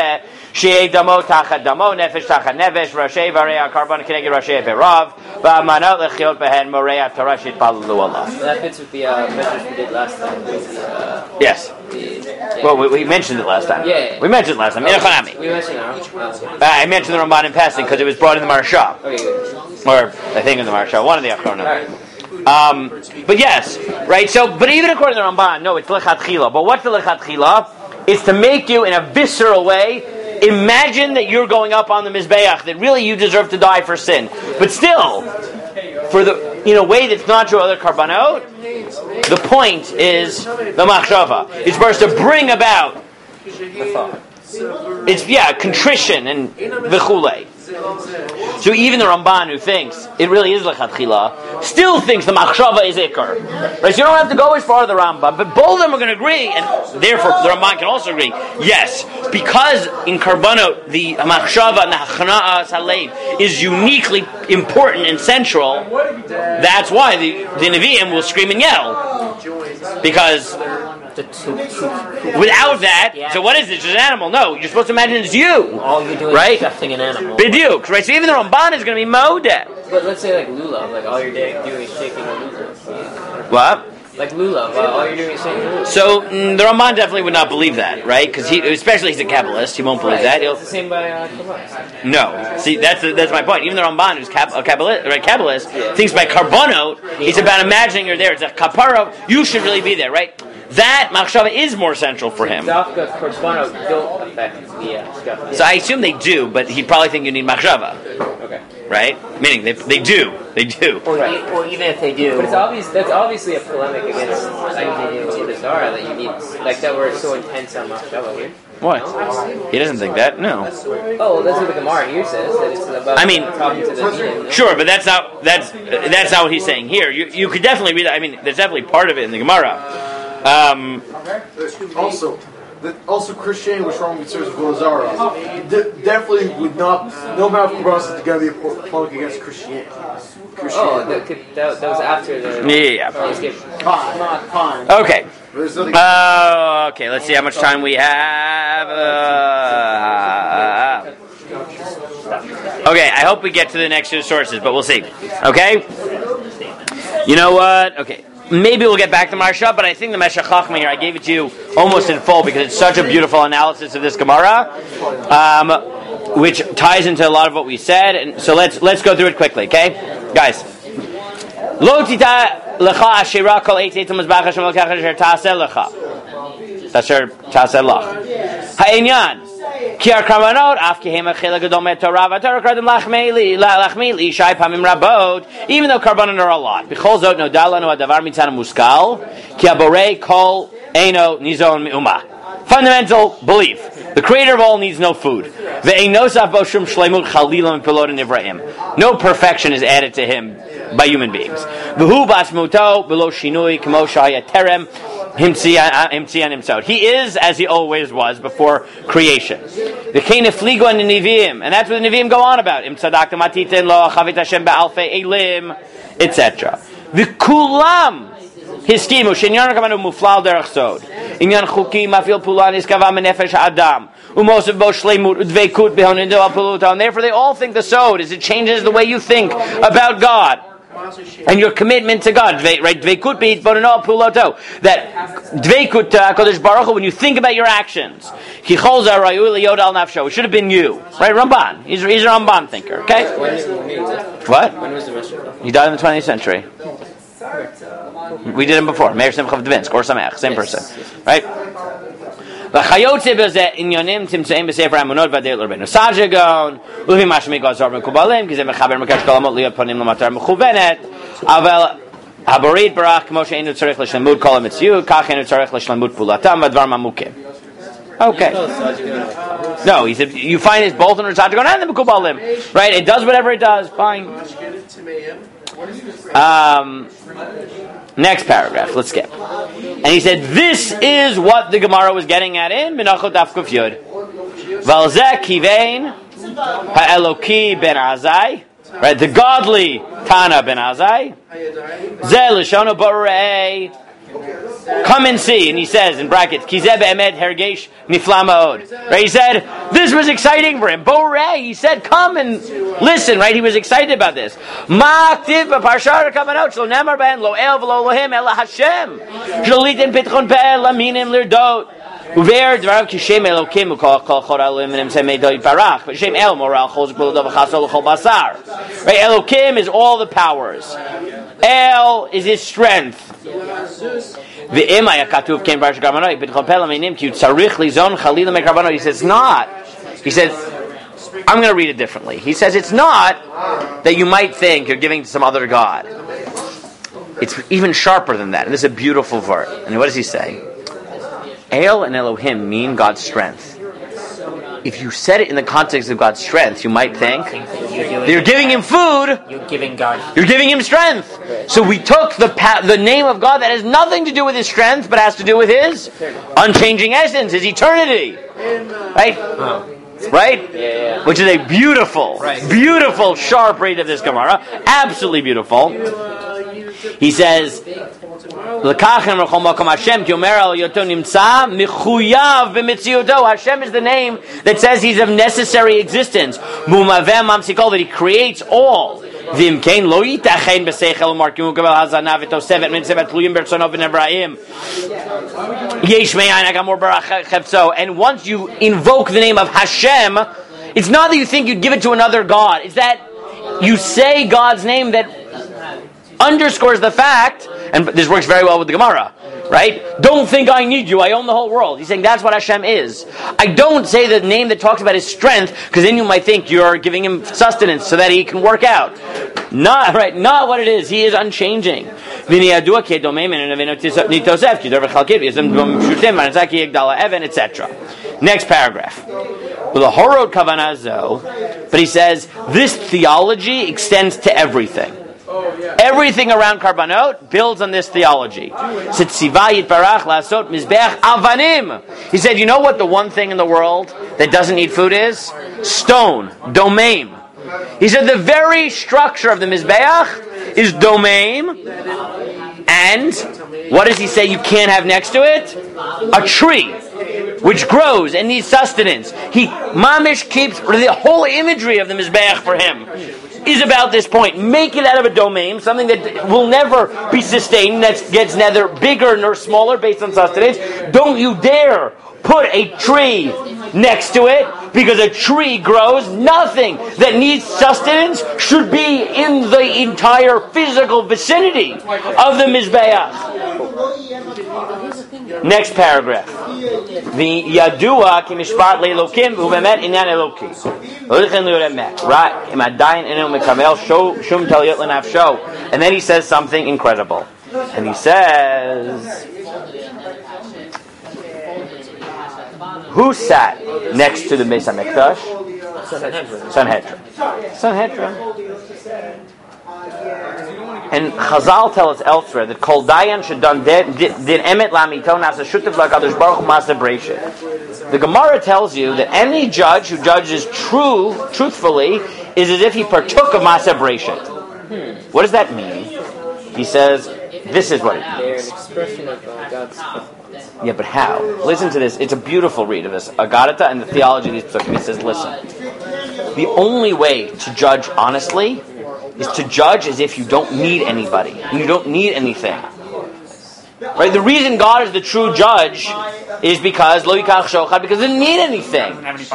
Shei damo tachat damo, nefesh tachat nefesh, Rashi vareya karban keneged Rashi berav, va'manot lechiot behen moreya tarashit palu Allah. That fits with the measures we did last time. Yes. Well, we mentioned it last time. Yeah. We mentioned it last time. We mentioned it. I mentioned the Ramban in passing because it was brought in the Maharsha. Okay, good. Or I think in the Maharsha, one of the Achronim. But yes, right? So, but even according to the Ramban, no, it's lechatchila. But what's the lechatchila? It's to make you, in a visceral way, imagine that you're going up on the Mizbeach, that really you deserve to die for sin. But still, for the way that's not your other karbanot, the point is the machshava. It's supposed to bring about contrition and v'chulei. So even the Ramban, who thinks it really is lechatchila, still thinks the machshava is ikar. Right? So you don't have to go as far as the Rambam, but both of them are going to agree, and therefore the Ramban can also agree. Yes, because in karbanot the machshava and the hachana'as halev is uniquely important and central. That's why the Nevi'im will scream and yell, because without that, so what is it? It's an animal. No, you're supposed to imagine it's you. All you're doing right? is shafting an animal. Bidyuk, right? So even the Ramban is going to be modeh. But let's say like lulav, like all you're doing is shaking a lulav. What? Like lulav, all you're doing is shaking a lulav. So the Ramban definitely would not believe that, right? Because especially he's a Kabbalist, he won't believe that. It's the same by Kabbalah. No, see that's my point. Even the Ramban, who's a Kabbalist, thinks by karbanot, it's about imagining you're there. It's a kapara. You should really be there, right? That machshava is more central for him. Dafka korbanot don't affect the So I assume they do, but he'd probably think you need machshava. Okay. Right? Meaning they do. Or even if they do. But it's obvious. That's obviously a polemic against the Zohar that you need, like that we're so intense on machshava here. What? He doesn't think that. No. Oh, well, that's what the Gemara here says. That it's about talking to the Deen. Sure, but that's not what he's saying here. You could definitely read that. I mean, there's definitely part of it in the Gemara. Also, Christianity, which wrong with Sirs Lazara, definitely would not. No amount of Quran is going to be a polemic against Christianity. Oh, that was after the. Yeah. Fine. Okay. Okay. Let's see how much time we have. Okay. I hope we get to the next two sources, but we'll see. Okay. You know what? Okay. Maybe we'll get back to Maharsha, but I think the Meshech Chachma here, I gave it to you almost in full because it's such a beautiful analysis of this Gemara, which ties into a lot of what we said. And so let's go through it quickly, okay, guys? Lo tita lecha ashira kol eitzei tumazbach Hashem lekach asher taseh lecha. Asher taseh lach. Ha'inyan. Ki karbanot af kehema chelik gadol me'torah v'torah kradim lachmei shai pamim rabot. Even though karbanon are a lot, b'chol zot nodal lanu hadavar mitzad muskal ki haborei kol eino nizon me'umah. Fundamental belief: the Creator of all needs no food. Ve'einosaf bo shum shleimut chalilam pilot nivraim. No perfection is added to Him by human beings. V'hu basmuto below shinui kamo shaya terem. Himtzi himself. He is as he always was before creation. The Kain Fligo and the Nevi'im, and that's what the Nevi'im go on about. Im Tzadak Matitin Lo Chavit Hashem Ba'alfei Elim, etc. The Kulam Hiskimu Shinyan Kamanu Muflal Derech Sod. Inyan Chuki Mafil Pulan Iskava Menefesh Adam. Umosef Bo Shleimut Udveikut Behonindo Apuluta. And therefore they all think the Sod is it changes the way you think about God. And your commitment to God, right? Dveikut be'it bonono puloto. That dveikut Kodesh Baruch Hu, when you think about your actions, Chichol zarayu liyod al nafsho. It should have been you, right? Ramban. He's a Ramban thinker. Okay. What? When was the Meshech? He died in the 20th century. We did him before. Meir Simcha of Dvinsk or Sameach, same person, right? V'chayotze b'zeh inyonim timtzeim b'sefer hamunot v'adei l'rabbeinu sajagon uvi mashmi gazor mekubalim ki ze mechaber mekesh kolamot liyot ponim l'matar mechuvenet aval haborit barach kmo she'enu tzarech l'shlemut kol hamitziyut kach enu tzarech l'shlemut pulatam v'advar mamukim. Okay. No, he said you find it both in the sajagon and the mekubalim, right? It does whatever it does. Fine. Next paragraph, let's skip. And he said, this is what the Gemara was getting at in Menachot Daf Kuf Yud. Valzeh kivein ha'eloki ben Azai, right? The godly Tana ben Azai. Zeh l'shono borei come and see. And he says, in brackets, Kizeh be'emet hergesh nifla ma'od. Right? He said, this was exciting for him. Borei, he said, come and listen, right? He was excited about this. Ma'aktiv b'parshar kavanot, shlo nemar ben lo el v'lo lohim ela Hashem. Shlo litin pitchon pe'el laminim lirdot. Uver dvarav kishem elokim ukol chol elohim v'nim semei doy barach. But shem el moral chol zikbul dov v'chasol l'chol basar. Right? Elokim is all the powers. El is his strength. He says it's not. He says, I'm going to read it differently. He says it's not that you might think you're giving to some other God. It's even sharper than that. And this is a beautiful verse. And what does he say? El and Elohim mean God's strength. If you said it in the context of God's strength, you might think that you're giving him food. You're giving God. You're giving him strength. So we took the name of God that has nothing to do with his strength, but has to do with his unchanging essence, his eternity. Right? Right? Yeah. Which is a beautiful, beautiful, sharp read of this Gemara. Absolutely beautiful. He says, Hashem is the name that says he's of necessary existence. That he creates all. And once you invoke the name of Hashem, it's not that you think you'd give it to another God. It's that you say God's name that underscores the fact, and this works very well with the Gemara, right? Don't think I need you, I own the whole world. He's saying that's what Hashem is. I don't say the name that talks about his strength, because then you might think you're giving him sustenance so that he can work out. Not what it is. He is unchanging. Etc. Next paragraph. But he says, this theology extends to everything. Everything around Karbanot builds on this theology. He said, you know what the one thing in the world that doesn't need food is? Stone, domain. He said the very structure of the Mizbeach is domain. And what does he say you can't have next to it? A tree, which grows and needs sustenance. Mamish keeps the whole imagery of the Mizbeach for him is about this point. Make it out of a domain, something that will never be sustained, that gets neither bigger nor smaller based on sustenance. Don't you dare put a tree next to it, because a tree grows. Nothing that needs sustenance should be in the entire physical vicinity of the Mizbeach. Next paragraph. The Yadua ki mishpat le'elokim u'bemet inyan elokim. Right. And then he says something incredible. And he says, who sat next to the Beis HaMikdash? Sanhedrin. And Chazal tell us elsewhere that Kol Dayan should done din emet lamito nasa shutav lakadosh baruch hu masa breshit. The Gemara tells you that any judge who judges truthfully is as if he partook of masa breshit. What does that mean? He says, this is what it means. They're an expression of God's. Yeah, but how? Listen to this. It's a beautiful read of this Agadata and the theology of these psukim. It says, listen, the only way to judge honestly is to judge as if you don't need anybody. You don't need anything. Right? The reason God is the true judge is because lo yikach shochad, because he doesn't need anything.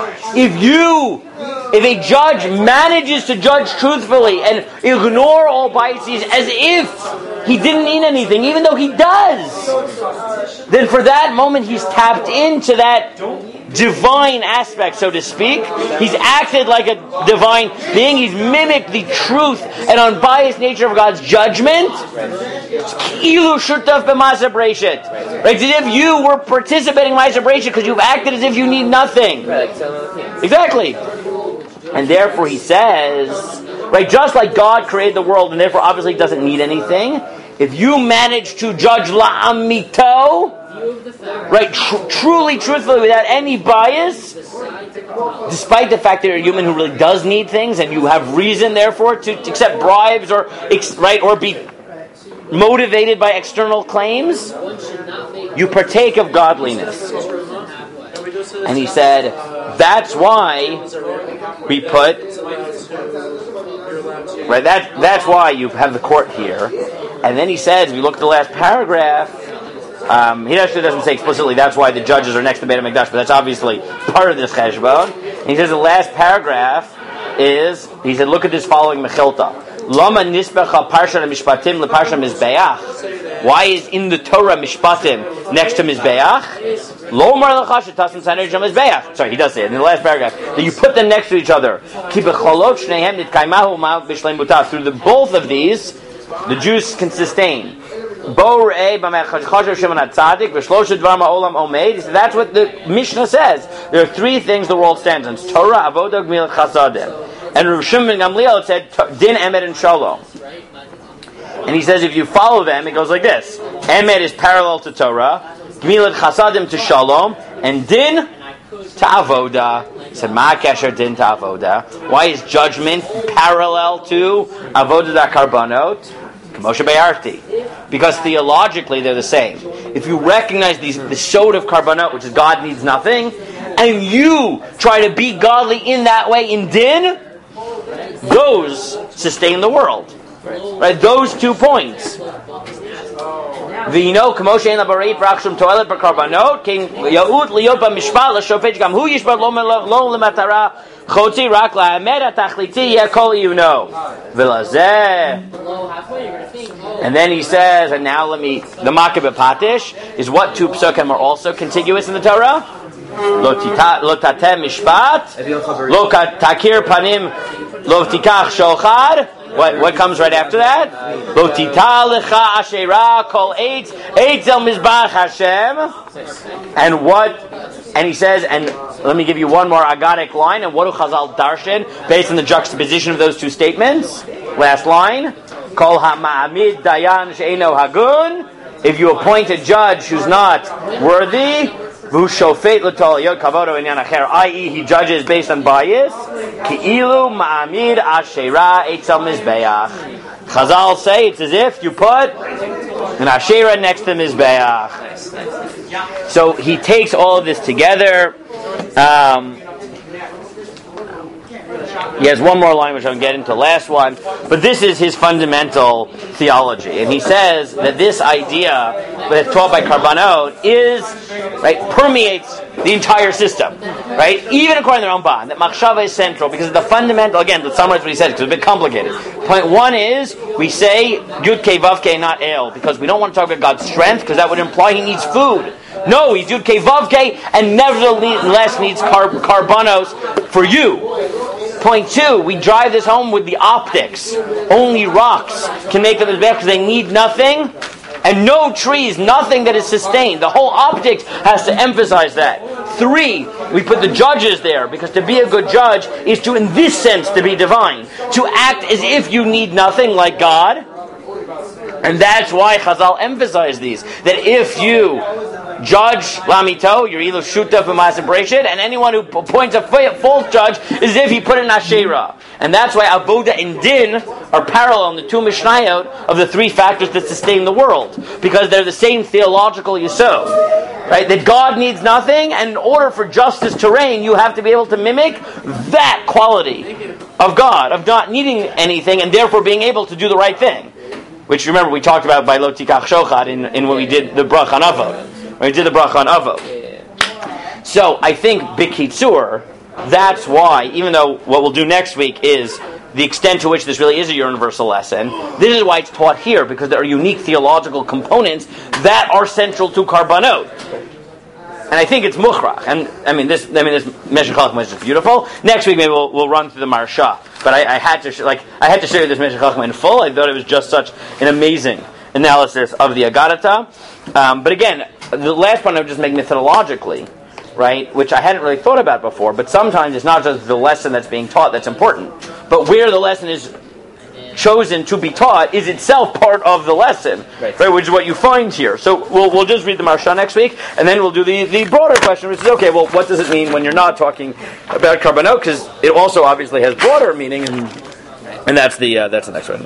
If a judge manages to judge truthfully and ignore all biases as if he didn't need anything, even though he does, then for that moment he's tapped into that divine aspect, so to speak. He's acted like a divine being. He's mimicked the truth and unbiased nature of God's judgment. Ilu shurtaf b'masa breshit. Right? As if you were participating in masa breshit because you've acted as if you need nothing. Exactly. And therefore he says, right, just like God created the world and therefore obviously doesn't need anything, if you manage to judge la'amito, right, truly, truthfully, without any bias, despite the fact that you're a human who really does need things, and you have reason, therefore, to accept bribes or be motivated by external claims, you partake of godliness. And he said, that's why we put, right, that's why you have the court here. And then he says, if you look at the last paragraph, he actually doesn't say explicitly that's why the judges are next to Beit HaMikdash, but that's obviously part of this cheshbon. And he says the last paragraph is, he said, look at this following Mechilta. Lama nisbecha parsha mishpatim leparsha mizbeach. Why is in the Torah mishpatim next to mizbeach? Lo mar lecha shetasim sanei sham mizbeach. Sorry, he does say it in the last paragraph that you put them next to each other. Ki becholot shnehem nitkaimahu ma b'shleimuta. Through the both of these, the Jews can sustain. Bo re'eh b'mechachashav shimon hatzadik v'shloshet dvar ma'olam omeid. That's what the Mishnah says. There are three things the world stands on: it's Torah, avodah, gemilah, chasadim. And Rav Shimon ben Gamliel said din, emet, and shalom. And he says if you follow them, it goes like this: emet is parallel to Torah, gemilah chasadim to shalom, and din to avodah. He said ma kasher din to avodah. Why is judgment parallel to avodah da karbanot? Moshe Be'arti. Because theologically they're the same. If you recognize the sod of karbanot, which is God needs nothing, and you try to be godly in that way in din, those sustain the world. Right? Those 2 points. V'ino k'moshe ein labareit v'rakshum toilet b'karbanot king yaut liyot b'mishpat l'shofet gam hu yishpat lo l'matara chotzi rak la'amed atachliti yekol yuno v'lazeh. And then he says, and now the Makeh B'Patish is what 2 psukim are also contiguous in the Torah. Lo tatem mishpat, lo takir panim, lo tikach shochad. What comes right after that? Lo tita lecha asherah kol eitz el mizbach Hashem. And what? And he says, and let me give you one more agadic line. And what do Chazal darshan based on the juxtaposition of those 2 statements? Last line. Kol ha'ma'amid dayan she'eno hagun. If you appoint a judge who's not worthy, v'hu shofet l'tol yod kavodo inyan acher, i.e. he judges based on bias, ki'ilu ma'amid asherah eitzel mizbeach. Chazal say it's as if you put an asherah next to mizbeach. So he takes all of this together. He has one more line which I'll get into, last one, but this is his fundamental theology, and he says that this idea that's taught by Karbanot is, right, permeates the entire system, right? Even according to the Ramban, that Machshava is central because of the fundamental. Again, to summarize what he says, because it's a bit complicated. Point 1 is we say Yud Kei Vav Kei, not El, because we don't want to talk about God's strength, because that would imply he needs food. No, he's Yud Kei Vav Kei, and nevertheless needs karbanos for you. Point 2, we drive this home with the optics. Only rocks can make them as bad because they need nothing, and no trees, nothing that is sustained. The whole optics has to emphasize that. 3, we put the judges there because to be a good judge is to, in this sense, to be divine. To act as if you need nothing like God. And that's why Chazal emphasized these. That if you judge Lamito, you're either Shutaf and Ma'aseh Breshit, and anyone who appoints a false judge is as if he put in Asherah. And that's why Avodah and Din are parallel in the 2 Mishnayot of the 3 factors that sustain the world. Because they're the same theological yesod. Right? That God needs nothing, and in order for justice to reign, you have to be able to mimic that quality of God, of not needing anything, and therefore being able to do the right thing. Which, remember, we talked about by Lo Tikach Shochad in when we did the Bracha on Avot. When we did the Bracha on Avot. So, I think, B'Kitzur, that's why, even though what we'll do next week is the extent to which this really is a universal lesson, this is why it's taught here, because there are unique theological components that are central to Karbanot. And I think it's Mukhrach. And this Meshech Chochmah is just beautiful. Next week maybe we'll run through the Marsha. But I had to show you this Meshech Chochmah in full. I thought it was just such an amazing analysis of the Agadata. But again, the last one I would just make methodologically, right, which I hadn't really thought about before, but sometimes it's not just the lesson that's being taught that's important, but where the lesson is chosen to be taught is itself part of the lesson, right? Which is what you find here. So we'll just read the Marsha next week, and then we'll do the broader question, which is, okay, well, what does it mean when you're not talking about Karbanot? Because it also obviously has broader meaning, and that's the next one.